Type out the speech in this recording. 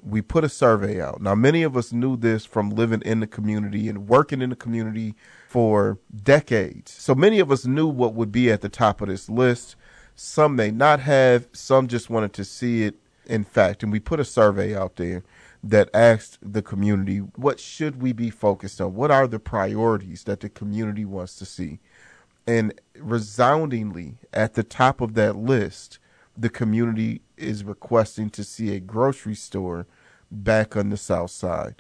we put a survey out. Now, many of us knew this from living in the community and working in the community for decades. So many of us knew what would be at the top of this list. Some may not have, some just wanted to see it in fact. And we put a survey out there that asked the community, what should we be focused on? What are the priorities that the community wants to see? And resoundingly at the top of that list, the community is requesting to see a grocery store back on the South Side.